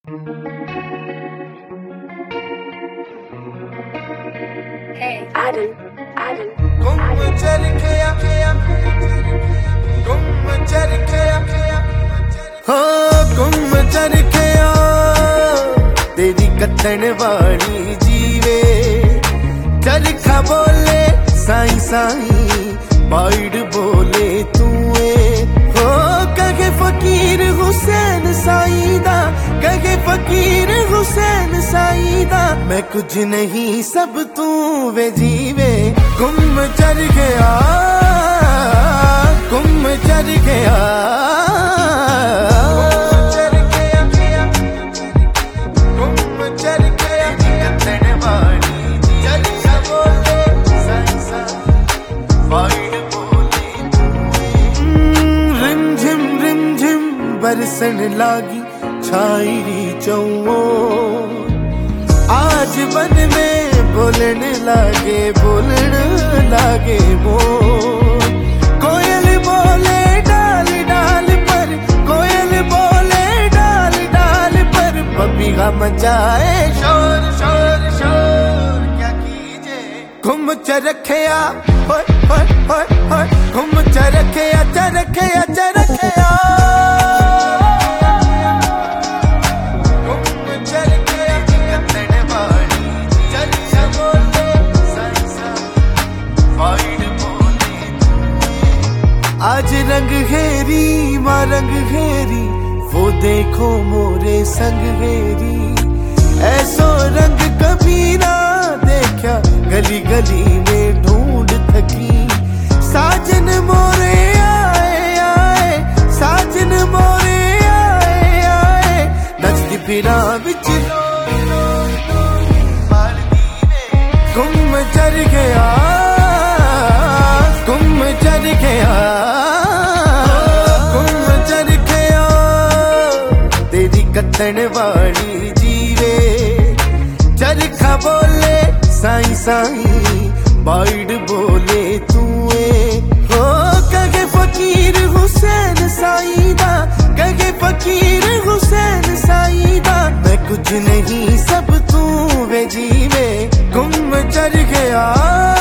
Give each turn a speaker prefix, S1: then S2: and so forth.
S1: Hey, Adam.
S2: गुम चरखिया तेरी कतन वाली जीवे चरखा बोले साई साई बाइड बोले तूए हो कहे फकीर हुसैन साईदा कहे फकीर हुसैन साईदा मैं कुछ नहीं सब तू वे जीवे गुम चर गया गुम चर गया बरसन लागी छाईरी चौओ आज बन में बोलने लागे वो कोयल बोले डाल डाल पर कोयल बोले डाल डाल पर बबिया मचाए शोर शोर शोर क्या कीजे घुम चरखिया होय होय होय होय घुम चरखिया चरखिया चरखिया आज रंग घेरी माँ रंग घेरी वो देखो मोरे संग घेरी ऐसो रंग कभी ना देखा गली गली में ढूंढ थकी साजन मोरे आए आए साजन मोरे आए आए नचती फिरा बिच गुम चर गया गुम चर गया कतन वाली जीवे चरखा बोले साई साई बाइड बोले तूए हो कहे फकीर हुसैन साईदा कहे फकीर हुसैन साईदा मैं कुछ नहीं सब तू वे जीवे गुम चर गया।